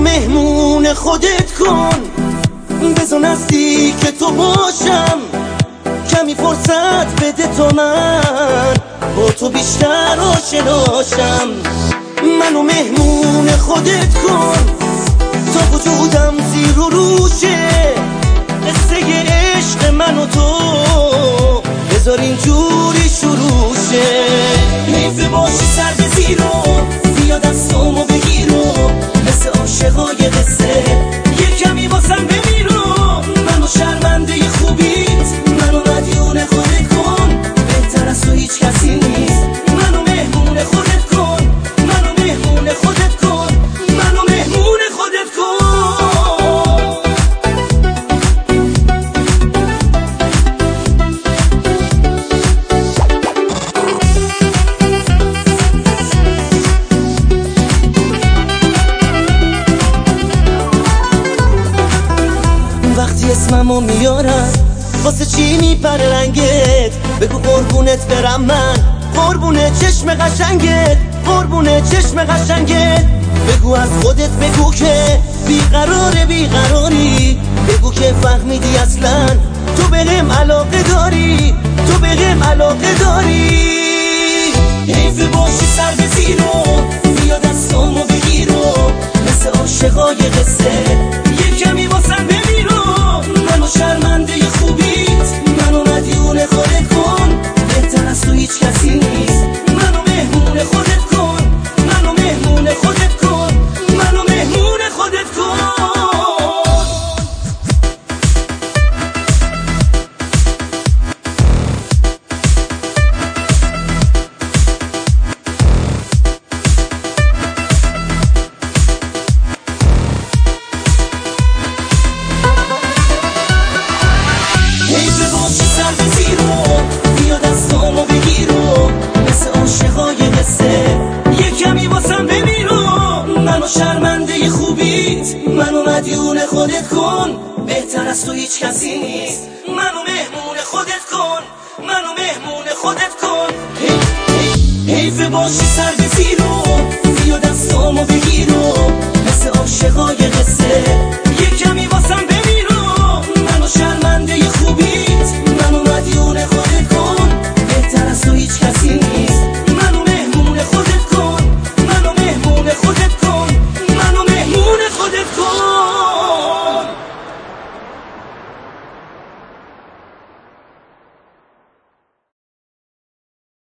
مهمون خودت کن، بذار نزدیک تو باشم، کمی فرصت بده تا من با تو بیشتر آشناشم. منو مهمون خودت کن تا وجودم زیر و روشه، قصه عشق من و تو بذار اینجوری شروع شه. حیف باشی سر به زیرو بیا دستامو بگیرو، مثل عاشقای قصه یه کمی واسم بمیرو. منو شرمنده خوبیت، منو مدیون خودت کن، بهتر از تو هیچ کسی نیست. منو مهمون خودت کن، منو مهمون خودت کن، منو مهمون خودت کن. وقتی اسممو میارم واسه چی میپره رنگت؟ بگو قربونت برم من، قربونه چشم قشنگت، قربونه چشم قشنگت. بگو از خودت بگو که بیقراری، بگو که فهمیدی اصلا تو بهم علاقه داری، تو بهم علاقه داری. حیف باشی سر به زیرو بیا دستامو بگیرو، مثل عاشقای قصه یه کمی واسم بمیرو. منو شرمنده خوبیت، منو مدیون خودت کن، بهتر از تو هیچ کسی نیست. منو مهمون خودت کن، منو مهمون خودت کن، منو مهمون خودت کن. شرمنده خوبیت، منو مدیون خودت کن، بهتر از تو هیچ کسی نیست. منو مهمون خودت کن، منو مهمون خودت کن. حیف باشی